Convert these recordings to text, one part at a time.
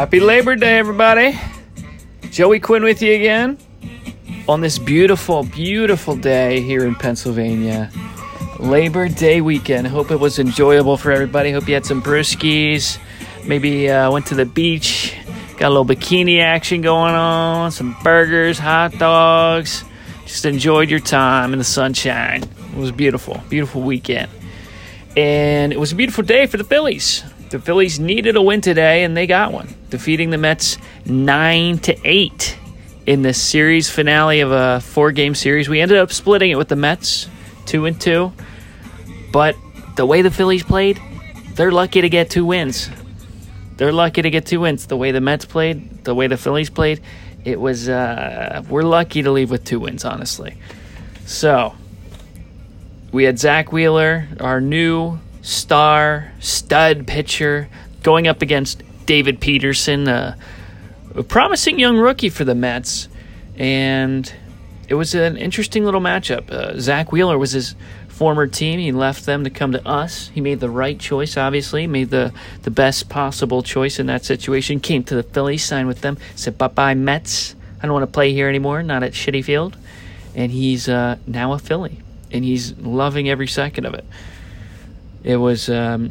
Happy Labor Day, everybody. Joey Quinn with you again on this beautiful, beautiful day here in Pennsylvania. Labor Day weekend. Hope it was enjoyable for everybody. Hope you had some brewskis. Maybe went to the beach. Got a little bikini action going on. Some burgers, hot dogs. Just enjoyed your time in the sunshine. It was beautiful. Beautiful weekend. And it was a beautiful day for the Phillies. The Phillies needed a win today, and they got one, defeating the Mets 9-8 in the series finale of a 4-game series. We ended up splitting it with the Mets, 2-2. But the way the Phillies played, they're lucky to get 2 wins. They're lucky to get 2 wins. The way the Mets played, the way the Phillies played, it was we're lucky to leave with 2 wins, honestly. So we had Zach Wheeler, our new stud pitcher, going up against David Peterson, a promising young rookie for the Mets, and it was an interesting little matchup. Zach Wheeler was his former team. He left them to come to us. He made the right choice, obviously, made the best possible choice in that situation, came to the Phillies, signed with them, said, bye-bye, Mets. I don't want to play here anymore, not at Shitty Field. And he's now a Philly, and he's loving every second of it. It was an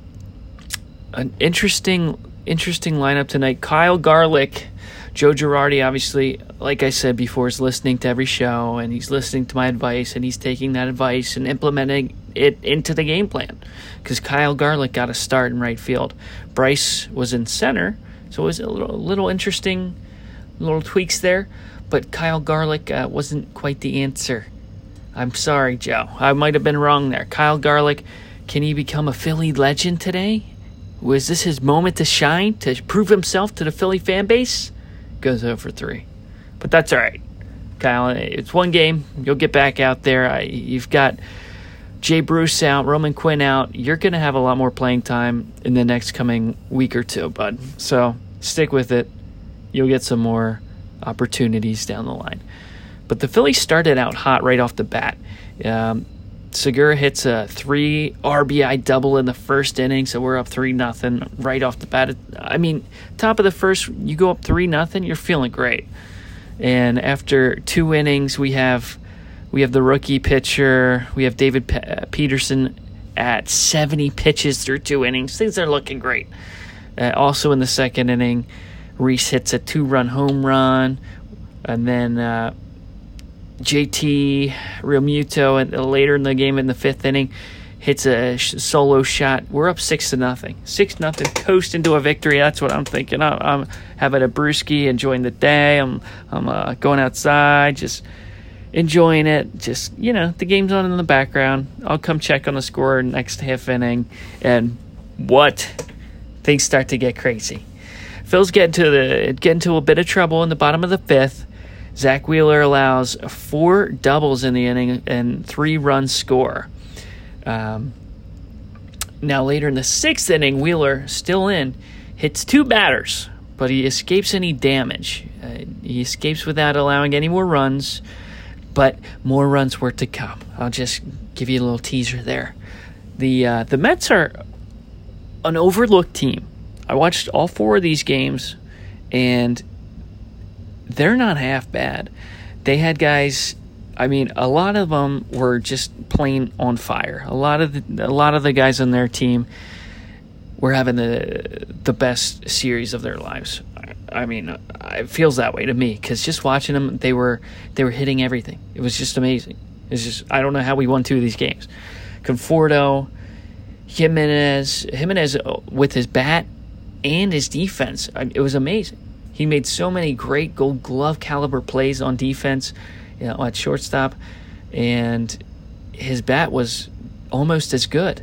interesting lineup tonight. Kyle Garlick, Joe Girardi, obviously, like I said before, is listening to every show, and he's listening to my advice, and he's taking that advice and implementing it into the game plan, because Kyle Garlick got a start in right field. Bryce was in center, so it was a little interesting, little tweaks there, but Kyle Garlick wasn't quite the answer. I'm sorry, Joe. I might have been wrong there. Kyle Garlick, can he become a Philly legend today? Was this his moment to shine, to prove himself to the Philly fan base? Goes 0 for 3. But that's all right, Kyle. It's one game. You'll get back out there. You've got Jay Bruce out, Roman Quinn out. You're going to have a lot more playing time in the next coming week or two, bud. So stick with it. You'll get some more opportunities down the line. But the Phillies started out hot right off the bat. Segura hits a 3 RBI double in the first inning, so we're up 3-0 right off the bat. I mean, top of the first, you go up 3-0, you're feeling great. And after 2 innings, we have the rookie pitcher, we have David Peterson at 70 pitches through 2 innings. Things are looking great. Also in the second inning, Reese hits a 2-run home run, and then JT Realmuto, and later in the game in the 5th inning, hits a solo shot. We're up 6-0. 6-0, coast into a victory. That's what I'm thinking. I'm having a brewski, enjoying the day. I'm going outside, just enjoying it. Just, the game's on in the background. I'll come check on the score next half inning, and things start to get crazy. Phil's get into a bit of trouble in the bottom of the 5th. Zach Wheeler allows 4 doubles in the inning and 3 runs score. Now later in the 6th inning, Wheeler, still in, hits 2 batters, but he escapes any damage. He escapes without allowing any more runs, but more runs were to come. I'll just give you a little teaser there. The Mets are an overlooked team. I watched all 4 of these games, and they're not half bad. They had guys, a lot of them were just plain on fire. A lot of the guys on their team were having the best series of their lives. It feels that way to me, because just watching them, they were hitting everything. It was just amazing. It's just, I don't know how we won 2 of these games. Conforto, Jimenez with his bat and his defense, it was amazing. He made so many great Gold Glove caliber plays on defense, at shortstop, and his bat was almost as good.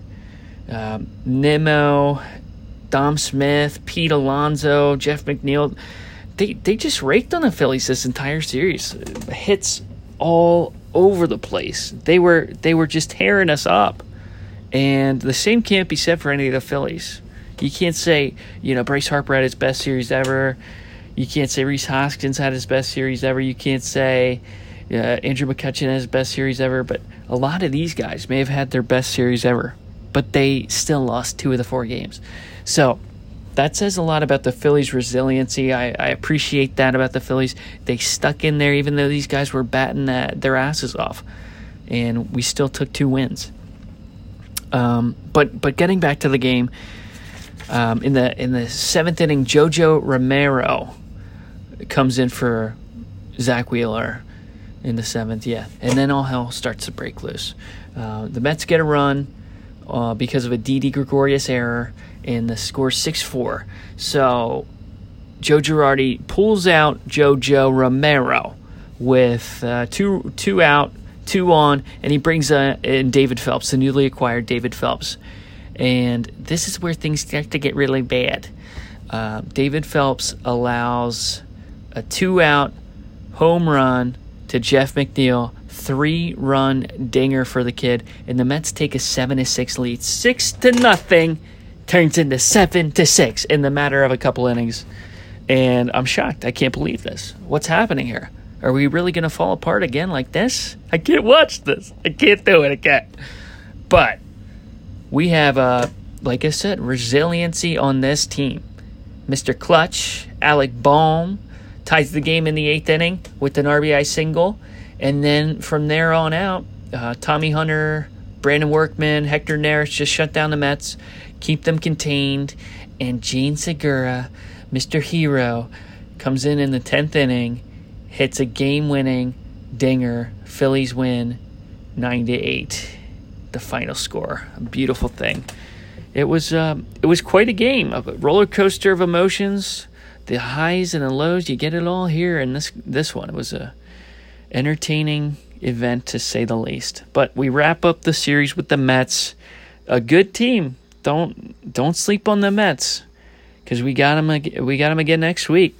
Nimmo, Dom Smith, Pete Alonso, Jeff McNeil, they just raked on the Phillies this entire series. Hits all over the place. They were just tearing us up, and the same can't be said for any of the Phillies. You can't say, Bryce Harper had his best series ever. You can't say Rhys Hoskins had his best series ever. You can't say Andrew McCutchen had his best series ever. But a lot of these guys may have had their best series ever, but they still lost 2 of the 4 games. So that says a lot about the Phillies' resiliency. I appreciate that about the Phillies. They stuck in there even though these guys were batting their asses off, and we still took 2 wins. But getting back to the game, in the 7th inning, Jojo Romero comes in for Zach Wheeler in the 7th, and then all hell starts to break loose. The Mets get a run because of a Didi Gregorius error, and the score 6-4. So Joe Girardi pulls out Jojo Romero with two out, 2 on, and he brings in David Phelps, the newly acquired David Phelps. And this is where things start to get really bad. David Phelps allows a 2-out home run to Jeff McNeil, 3-run dinger for the kid, and the Mets take a 7-6 lead. 6-0 turns into 7-6 in the matter of a couple innings. And I'm shocked. I can't believe this. What's happening here? Are we really going to fall apart again like this? I can't watch this. I can't do it again. But we have, like I said, resiliency on this team. Mr. Clutch, Alec Bohm, ties the game in the 8th inning with an RBI single. And then from there on out, Tommy Hunter, Brandon Workman, Hector Neris just shut down the Mets, keep them contained. And Gene Segura, Mr. Hero, comes in the 10th inning, hits a game-winning dinger. Phillies win 9-8. The final score. A beautiful thing. It was quite a game, a roller coaster of emotions, the highs and the lows. You get it all here in this one. It was a entertaining event, to say the least. But we wrap up the series with the Mets, a good team. Don't sleep on the Mets, because we got them again next week.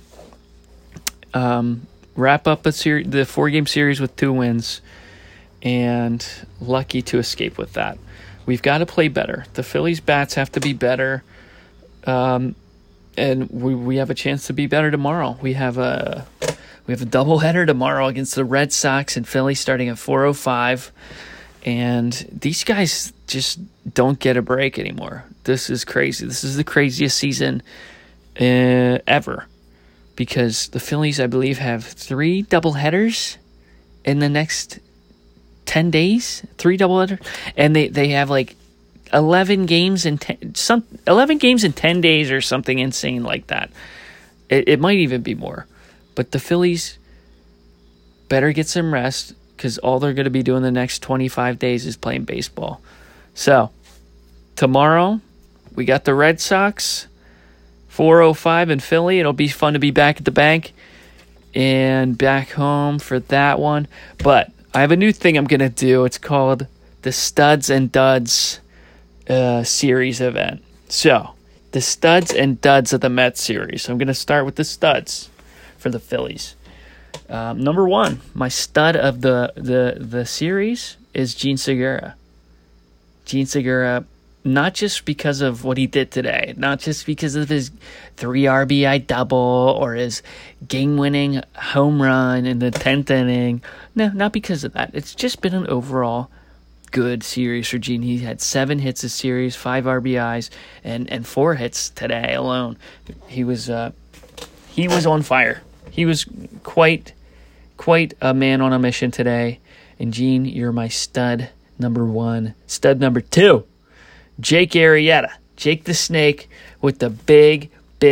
Wrap up the 4-game series with 2 wins, and lucky to escape with that. We've got to play better. The Phillies bats have to be better, and we have a chance to be better tomorrow. We have a doubleheader tomorrow against the Red Sox and Philly starting at 4:05, and these guys just don't get a break anymore. This is crazy. This is the craziest season ever, because the Phillies, I believe, have 3 doubleheaders in the next 10 days, 3 doubleheaders, and they have like 11 games in 10 days or something insane like that. It might even be more. But the Phillies better get some rest, because all they're going to be doing the next 25 days is playing baseball. So, tomorrow, we got the Red Sox, 4:05 in Philly. It'll be fun to be back at the bank and back home for that one. But I have a new thing I'm going to do. It's called the Studs and Duds series event. So, the Studs and Duds of the Mets series. So I'm going to start with the studs for the Phillies. Number 1, my stud of the series is Gene Segura. Gene Segura, not just because of what he did today, not just because of his 3 RBI double or his game-winning home run in the 10th inning. No, not because of that. It's just been an overall good series for Gene. He had 7 hits this series, 5 RBIs, and 4 hits today alone. He was on fire. He was quite a man on a mission today. And Gene, you're my stud number 1. Stud number 2, Jake Arrieta. Jake the Snake with the big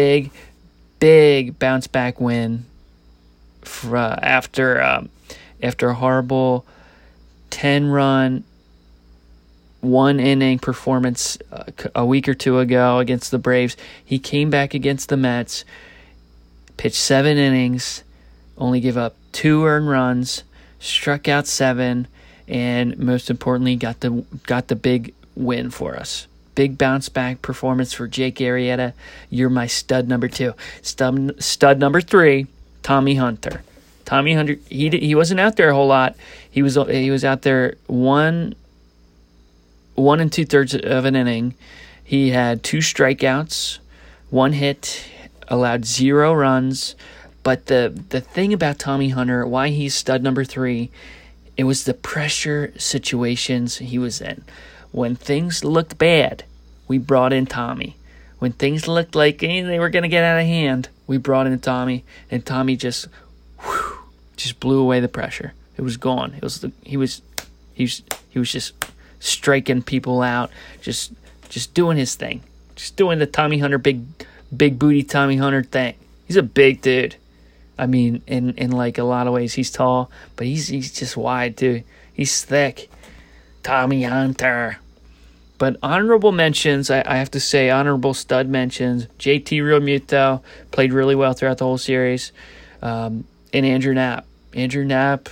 bounce back win after a horrible 10-run 1-inning performance a week or 2 ago against the Braves. He came back against the Mets, pitched 7 innings, only gave up 2 earned runs, struck out 7, and most importantly got the big win for us. Big bounce back performance for Jake Arrieta. You're my stud number 2. Stud number 3, Tommy Hunter. Tommy Hunter, he wasn't out there a whole lot. He was out there 1 2/3 of an inning. He had 2 strikeouts, 1 hit, allowed 0 runs. But the thing about Tommy Hunter, why he's stud number 3, it was the pressure situations he was in. When things looked bad, we brought in Tommy. when things looked like they were going to get out of hand, we brought in Tommy, and Tommy just blew away the pressure. It was gone. He was just striking people out, just doing his thing, just doing the Tommy Hunter big booty Tommy Hunter thing. He's a big dude. I mean, in like a lot of ways, he's tall, but he's just wide too. He's thick. Tommy Hunter. But honorable mentions, I have to say, honorable stud mentions. JT Realmuto played really well throughout the whole series. And Andrew Knapp. Andrew Knapp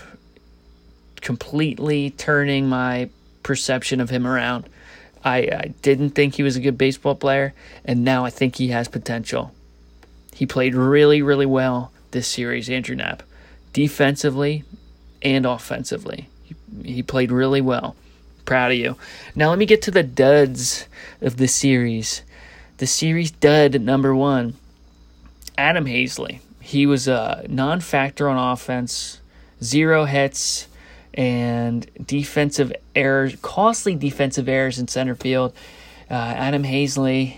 completely turning my perception of him around. I didn't think he was a good baseball player, and now I think he has potential. He played really, really well this series, Andrew Knapp. Defensively and offensively. He played really well. Proud of you. Now let me get to the duds of the series. The series dud number 1, Adam Hazley. He was a non-factor on offense, 0 hits, and defensive errors, costly defensive errors in center field. Adam Hazley,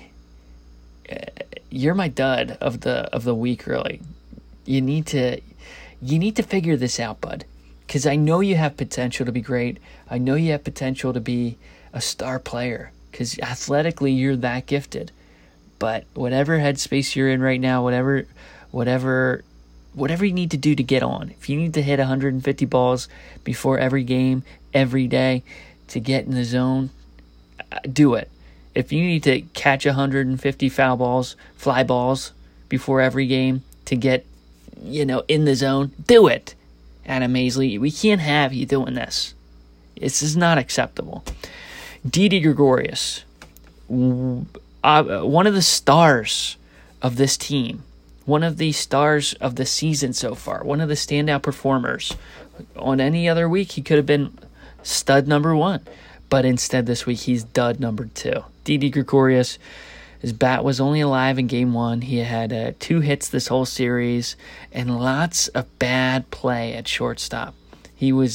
you're my dud of the week. Really, you need to figure this out, bud. Because I know you have potential to be great. I know you have potential to be a star player. Because athletically, you're that gifted. But whatever headspace you're in right now, whatever you need to do to get on. If you need to hit 150 balls before every game, every day, to get in the zone, do it. If you need to catch 150 foul balls, fly balls before every game to get, in the zone, do it. Adam Hazley, we can't have you doing this. This is not acceptable. Didi Gregorius, one of the stars of this team, one of the stars of the season so far, one of the standout performers. On any other week, he could have been stud number 1, but instead this week he's dud number 2. Didi Gregorius, his bat was only alive in Game 1. He had 2 hits this whole series and lots of bad play at shortstop. He was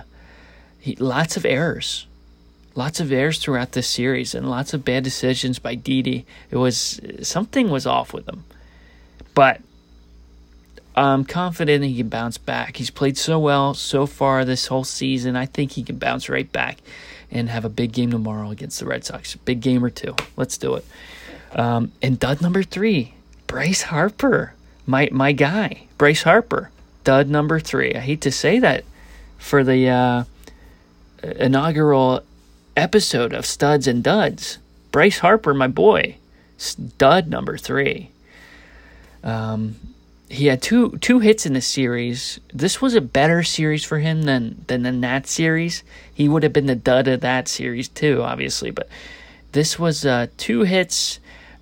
lots of errors. Lots of errors throughout this series and lots of bad decisions by Didi. Something was off with him. But I'm confident he can bounce back. He's played so well so far this whole season. I think he can bounce right back and have a big game tomorrow against the Red Sox. Big game or 2. Let's do it. And dud number 3, Bryce Harper. My guy, Bryce Harper. Dud number 3. I hate to say that for the inaugural episode of Studs and Duds. Bryce Harper, my boy. Dud number 3. He had two hits in the series. This was a better series for him than that series. He would have been the dud of that series too, obviously. But this was 2 hits.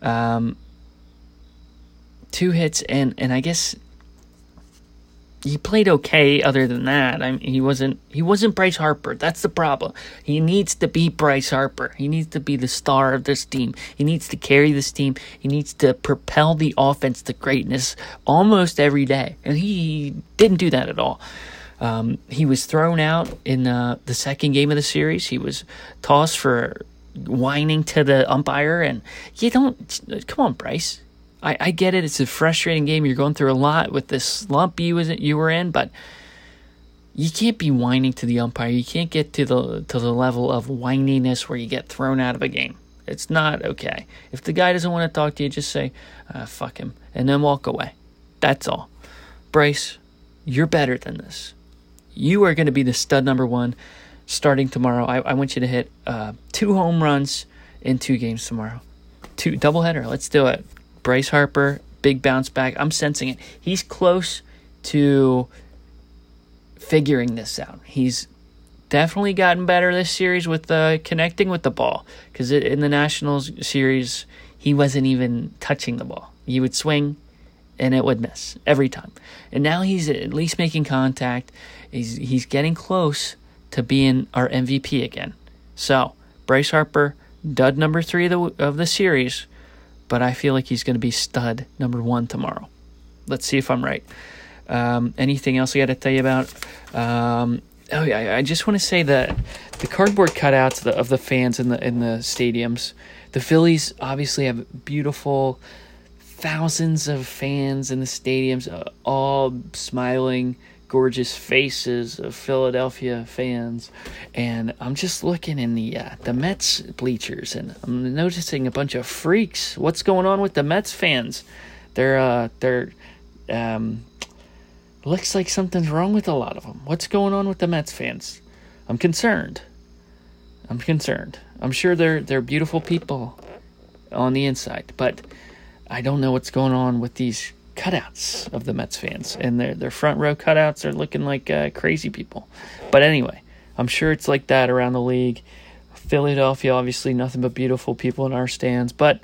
2 hits, and I guess he played okay other than that. I mean, he wasn't Bryce Harper. That's the problem. He needs to be Bryce Harper. He needs to be the star of this team. He needs to carry this team. He needs to propel the offense to greatness almost every day. And he didn't do that at all. He was thrown out in the second game of the series. He was tossed for whining to the umpire. And come on, Bryce. I get it. It's a frustrating game. You're going through a lot with this slump you were in, but you can't be whining to the umpire. You can't get to the level of whininess where you get thrown out of a game. It's not okay. If the guy doesn't want to talk to you, just say, fuck him, and then walk away. That's all. Bryce, you're better than this. You are going to be the stud number 1 starting tomorrow. I want you to hit 2 home runs in 2 games tomorrow. 2 doubleheader. Let's do it. Bryce Harper, big bounce back. I'm sensing it. He's close to figuring this out. He's definitely gotten better this series with connecting with the ball. Because in the Nationals series, he wasn't even touching the ball. He would swing, and it would miss every time. And now he's at least making contact. He's getting close to being our MVP again. So, Bryce Harper, dud number 3 of the series. But I feel like he's going to be stud number 1 tomorrow. Let's see if I'm right. Anything else I got to tell you about? Oh yeah, I just want to say that the cardboard cutouts of the fans in the stadiums. The Phillies obviously have beautiful thousands of fans in the stadiums, all smiling, gorgeous faces of Philadelphia fans. And I'm just looking in the Mets bleachers, and I'm noticing a bunch of freaks. What's going on with the Mets fans? They're looks like something's wrong with a lot of them. What's going on with the Mets fans? I'm concerned. I'm sure they're beautiful people on the inside, but I don't know what's going on with these cutouts of the Mets fans. And their front row cutouts are looking like crazy people. But anyway, I'm sure it's like that around the league. Philadelphia, obviously, nothing but beautiful people in our stands. But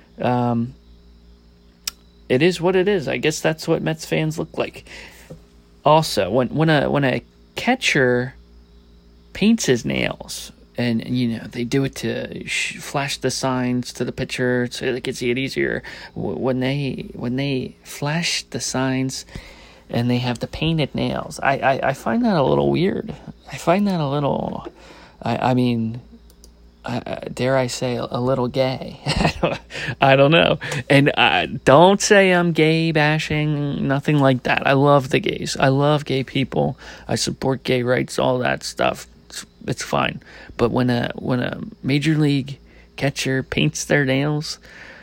it is what it is. I guess that's what Mets fans look like. Also, when a catcher paints his nails, and they do it to flash the signs to the pitcher so they can see it easier. When they flash the signs and they have the painted nails, I find that a little weird. I find that a little, dare I say, a little gay. I don't know. And don't say I'm gay bashing, nothing like that. I love the gays. I love gay people. I support gay rights, all that stuff. It's fine. But when a major league catcher paints their nails,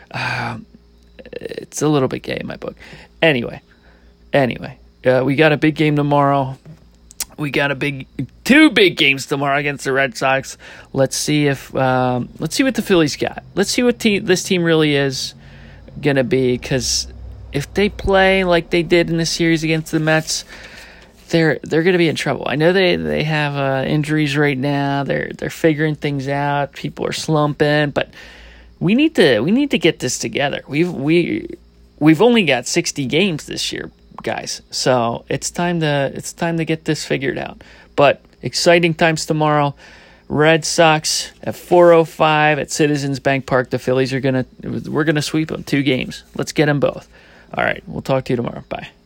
it's a little bit gay in my book. Anyway, we got a big game tomorrow. We got two big games tomorrow against the Red Sox. Let's see what the Phillies got. Let's see what this team really is gonna be. Because if they play like they did in the series against the Mets, they're gonna be in trouble. I know they have injuries right now. They're figuring things out. People are slumping, but we need to get this together. We've only got 60 games this year, guys. So it's time to get this figured out. But exciting times tomorrow. Red Sox at 4:05 at Citizens Bank Park. The Phillies we're gonna sweep them 2 games. Let's get them both. All right, we'll talk to you tomorrow. Bye.